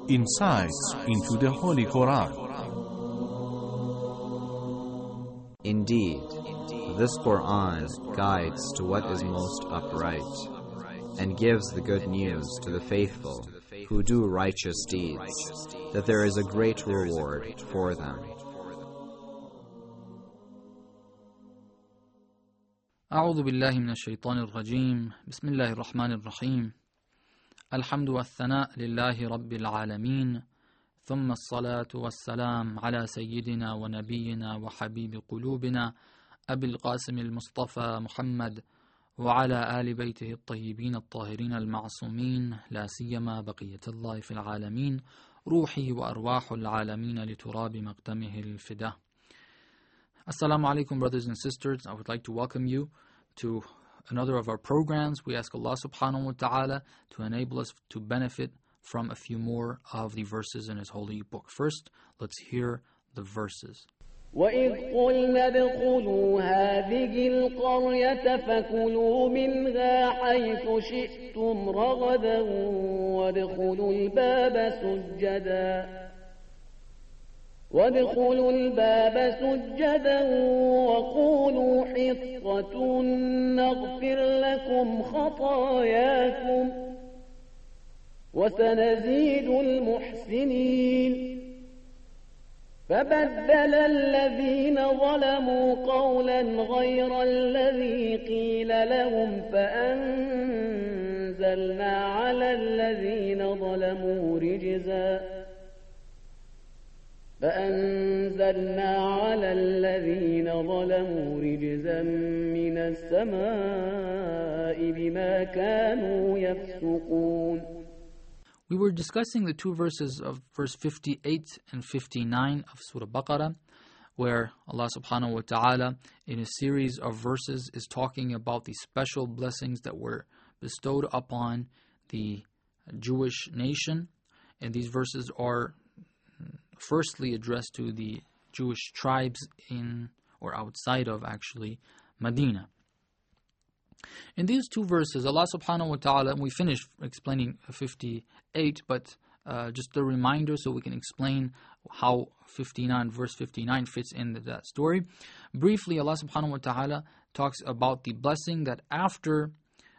insights into the Holy Quran. Indeed, this Quran guides to what is most upright, and gives the good news to the faithful who do righteous deeds, that there is a great reward for them. أعوذ بالله من الشيطان الرجيم بسم الله الرحمن الرحيم الحمد والثناء لله رب العالمين ثم الصلاة والسلام على سيدنا ونبينا وحبيب قلوبنا أبي القاسم المصطفى محمد وعلى آل بيته الطيبين الطاهرين المعصومين لا سيما بقية الله في العالمين روحي وأرواح العالمين لتراب مقدمه الفداء. Assalamu alaikum, brothers and sisters. I would like to welcome you to another of our programs. We ask Allah subhanahu wa ta'ala to enable us to benefit from a few more of the verses in His holy book. First, let's hear the verses. وَإِذْ قُلْنَا ادْخُلُوا هَٰذِهِ الْقَرْيَةَ فَكُلُوا مِنْهَا حَيْثُ شِئْتُمْ رَغَدًا وادخلوا الباب سجدا وقولوا حطة نغفر لكم خطاياكم وسنزيد المحسنين فبدل الذين ظلموا قولا غير الذي قيل لهم فأنزلنا على الذين ظلموا رجزا من السماء بما كانوا يفسقون. We were discussing the two verses of verse 58 and 59 of Surah Baqarah, where Allah subhanahu wa ta'ala in a series of verses is talking about the special blessings that were bestowed upon the Jewish nation. And these verses are firstly addressed to the Jewish tribes in or outside of actually Medina. In these two verses, Allah subhanahu wa ta'ala, and we finished explaining 58, but just a reminder so we can explain how verse 59 fits into that story. Briefly, Allah subhanahu wa ta'ala talks about the blessing that after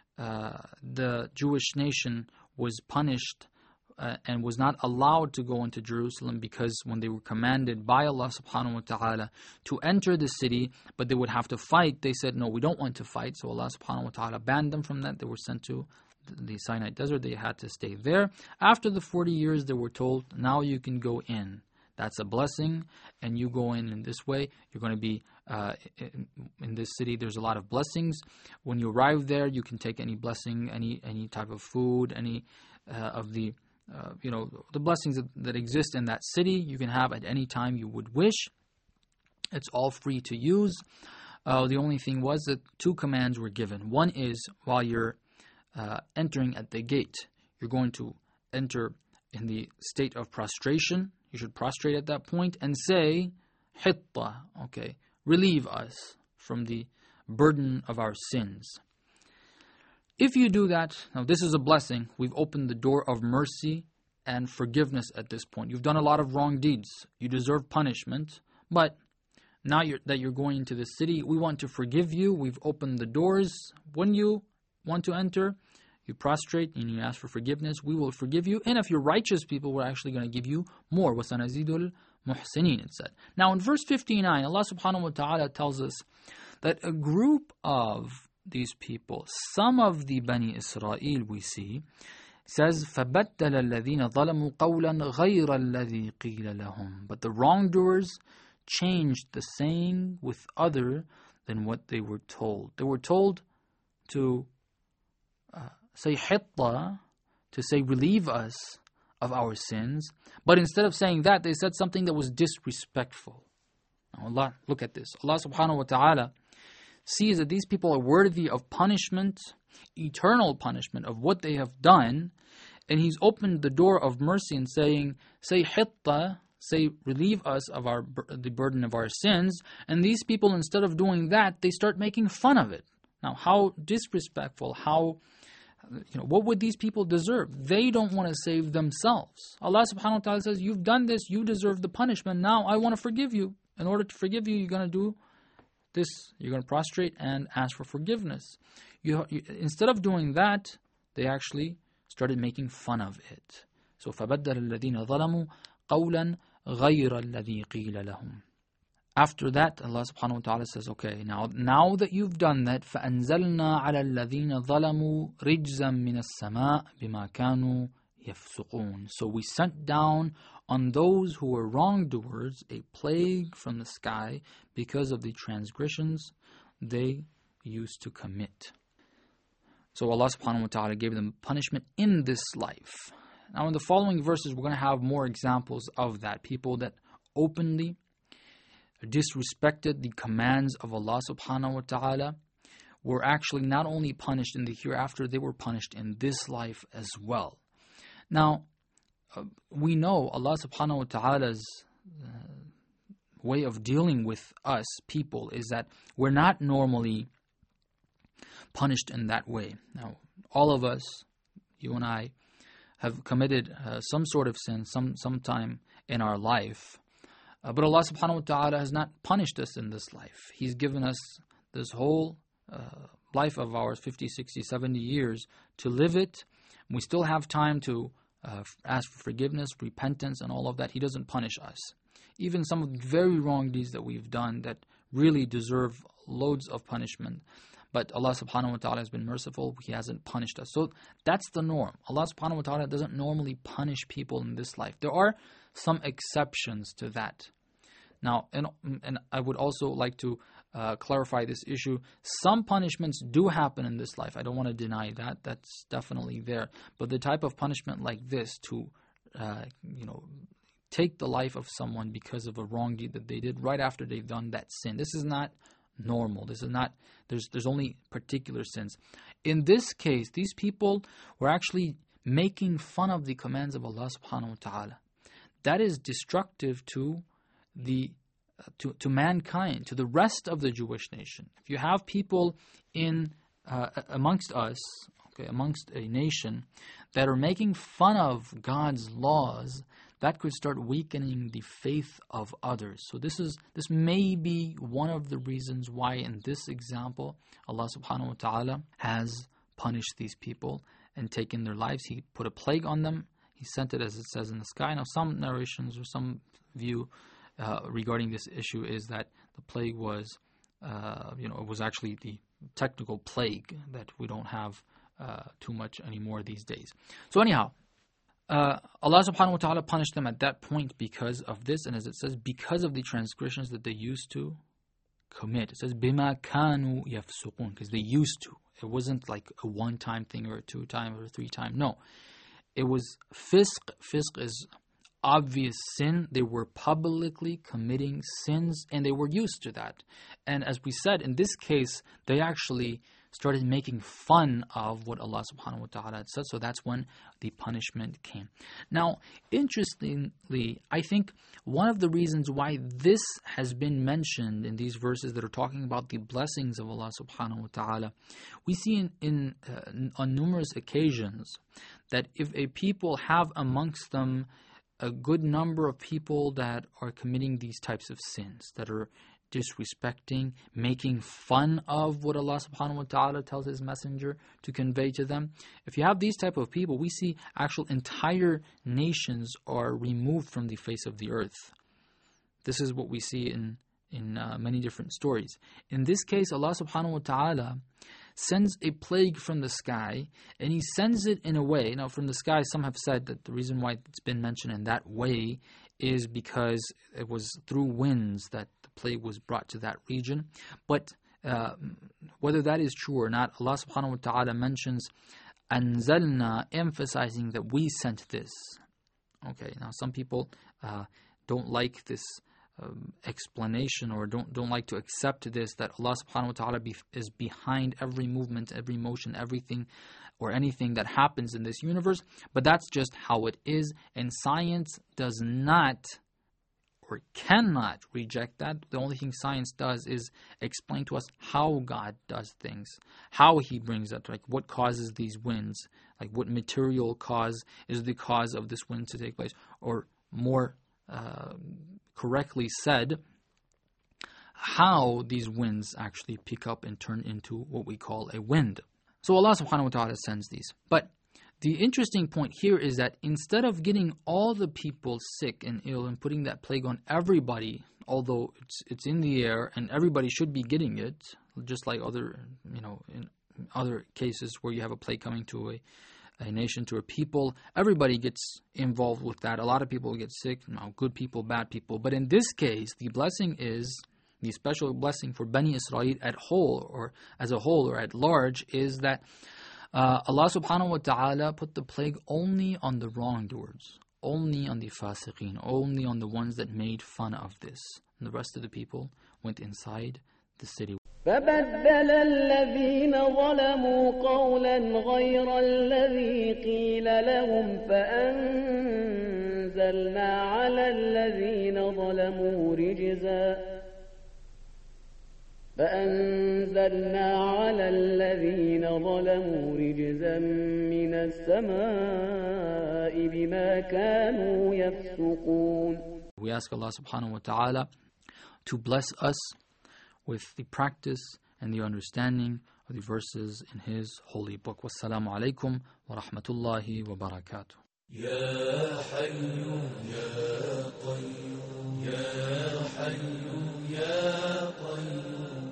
the Jewish nation was punished and was not allowed to go into Jerusalem, because when they were commanded by Allah subhanahu wa ta'ala to enter the city, but they would have to fight, they said, no, we don't want to fight. So Allah subhanahu wa ta'ala banned them from that. They were sent to the Sinai desert. They had to stay there. After the 40 years, they were told, now you can go in. That's a blessing, and you go in this way. You're going to be in this city. There's a lot of blessings. When you arrive there, you can take any blessing, any type of food, any of the the blessings that exist in that city, you can have at any time you would wish. It's all free to use. The only thing was that two commands were given. One is, while you're entering at the gate, you're going to enter in the state of prostration. You should prostrate at that point and say, Hitta, okay, relieve us from the burden of our sins. If you do that, now this is a blessing. We've opened the door of mercy and forgiveness at this point. You've done a lot of wrong deeds. You deserve punishment. But now that you're going into the city, we want to forgive you. We've opened the doors. When you want to enter, you prostrate and you ask for forgiveness. We will forgive you. And if you're righteous people, we're actually going to give you more. وَسَنَزِيدُ الْمُحْسِنِينَ, it said. Now in verse 59, Allah subhanahu wa ta'ala tells us that a group of these people, some of the Bani Israel we see, says فَبَدَّلَ الَّذِينَ ظَلَمُوا قَوْلًا غَيْرَ الَّذِي قِيلَ لَهُمْ. But the wrongdoers changed the saying with other than what they were told. They were told to say hitta, to say relieve us of our sins, but instead of saying that, they said something that was disrespectful. Now Allah, look at this. Allah subhanahu wa ta'ala sees that these people are worthy of punishment, eternal punishment of what they have done, and He's opened the door of mercy and saying, say hitta, say relieve us of the burden of our sins. And these people, instead of doing that, they start making fun of it. Now, how disrespectful, how what would these people deserve? They don't want to save themselves. Allah subhanahu wa ta'ala says, you've done this, you deserve the punishment. Now I want to forgive you. In order to forgive you, you're going to do this. You're going to prostrate and ask for forgiveness. Instead of doing that, they actually started making fun of it. So فَبَدَّلَ الَّذِينَ ظَلَمُوا قَوْلًا غَيْرَ الَّذِي قِيلَ لَهُمْ. After that, Allah subhanahu wa ta'ala says, okay, now that you've done that, فَأَنزَلْنَا عَلَى الَّذِينَ ظَلَمُوا رِجْزًا مِنَ السَّمَاءِ بِمَا كَانُوا يَفْسُقُونَ. So we sent down on those who were wrongdoers a plague from the sky because of the transgressions they used to commit. So Allah subhanahu wa ta'ala gave them punishment in this life. Now in the following verses, we're going to have more examples of that. People that openly disrespected the commands of Allah subhanahu wa ta'ala were actually not only punished in the hereafter, they were punished in this life as well. Now, we know Allah subhanahu wa ta'ala's way of dealing with us people is that we're not normally punished in that way. Now, all of us, you and I, have committed some sort of sin sometime in our life. But Allah subhanahu wa ta'ala has not punished us in this life. He's given us this whole life of ours, 50, 60, 70 years, to live it. We still have time to ask for forgiveness, repentance, and all of that. He doesn't punish us. Even some of the very wrong deeds that we've done that really deserve loads of punishment. But Allah subhanahu wa ta'ala has been merciful. He hasn't punished us. So that's the norm. Allah subhanahu wa ta'ala doesn't normally punish people in this life. There are some exceptions to that. Now, and I would also like to clarify this issue. Some punishments do happen in this life. I don't want to deny that. That's definitely there. But the type of punishment like this, to take the life of someone because of a wrong deed that they did right after they've done that sin, this is not normal. This is not. There's only particular sins. In this case, these people were actually making fun of the commands of Allah subhanahu wa ta'ala. That is destructive to mankind, to the rest of the Jewish nation. If you have people amongst us, amongst a nation, that are making fun of God's laws, that could start weakening the faith of others. So this may be one of the reasons why in this example Allah subhanahu wa ta'ala has punished these people and taken their lives. He put a plague on them. He sent it, as it says, in the sky. Now, some narrations or some view regarding this issue is that the plague was, it was actually the technical plague that we don't have too much anymore these days. So anyhow, Allah subhanahu wa ta'ala punished them at that point because of this, and as it says, because of the transgressions that they used to commit. It says, بِمَا كَانُوا يَفْسُقُونَ, because they used to. It wasn't like a one-time thing or a two-time or a three-time. No. It was fisq. Fisq is obvious sin. They were publicly committing sins, and they were used to that. And as we said, in this case, they actually started making fun of what Allah subhanahu wa ta'ala had said. So that's when the punishment came. Now, interestingly, I think one of the reasons why this has been mentioned in these verses that are talking about the blessings of Allah subhanahu wa ta'ala, we see on numerous occasions that if a people have amongst them a good number of people that are committing these types of sins, that are disrespecting, making fun of what Allah subhanahu wa ta'ala tells His Messenger to convey to them. If you have these type of people, we see actual entire nations are removed from the face of the earth. This is what we see in many different stories. In this case, Allah subhanahu wa ta'ala sends a plague from the sky, and He sends it in a way. Now, from the sky, some have said that the reason why it's been mentioned in that way is because it was through winds that the plague was brought to that region. But whether that is true or not, Allah subhanahu wa ta'ala mentions anzalna, emphasizing that we sent this. Okay, now some people don't like this explanation, or don't like to accept this, that Allah subhanahu wa ta'ala is behind every movement, every motion, everything or anything that happens in this universe. But that's just how it is, and science does not or cannot reject that. The only thing science does is explain to us how God does things, how He brings it, like what causes these winds, like what material cause is the cause of this wind to take place, or more correctly said, how these winds actually pick up and turn into what we call a wind. So Allah subhanahu wa ta'ala sends these. But the interesting point here is that instead of getting all the people sick and ill and putting that plague on everybody, although it's in the air and everybody should be getting it, just like other, in other cases where you have a plague coming to a nation, to a people, everybody gets involved with that. A lot of people get sick, good people, bad people. But in this case, the blessing is, the special blessing for Bani Israel as a whole or at large, is that Allah subhanahu wa ta'ala put the plague only on the wrongdoers, only on the fasiqeen, only on the ones that made fun of this. And the rest of the people went inside the city. فبدل الذين ظلموا قولا غير الذي قيل لهم فأنزلنا على الذين ظلموا رجزا من السماء بما كانوا يفسقون. We ask Allah subhanahu wa ta'ala to bless us with the practice and the understanding of the verses in His holy book. Wassalamu alaikum wa rahmatullahi wa barakatuh. Ya Hayyu Ya Qayyum Ya Hayyu Ya Qayyum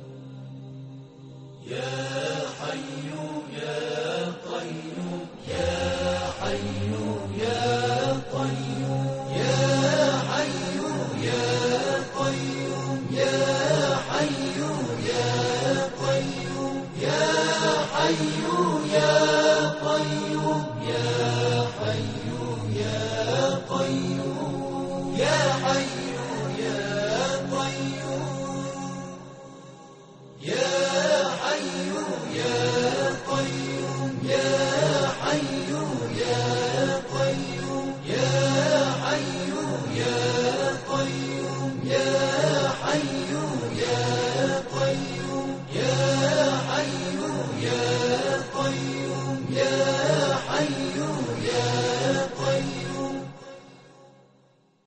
Ya Hayyu Ya Qayyum Ya Hayyu Ya Qayyum Ya Hayyu Ya Qayyum Ya Hayyu Ya Qayyum Ya Hayyu Ya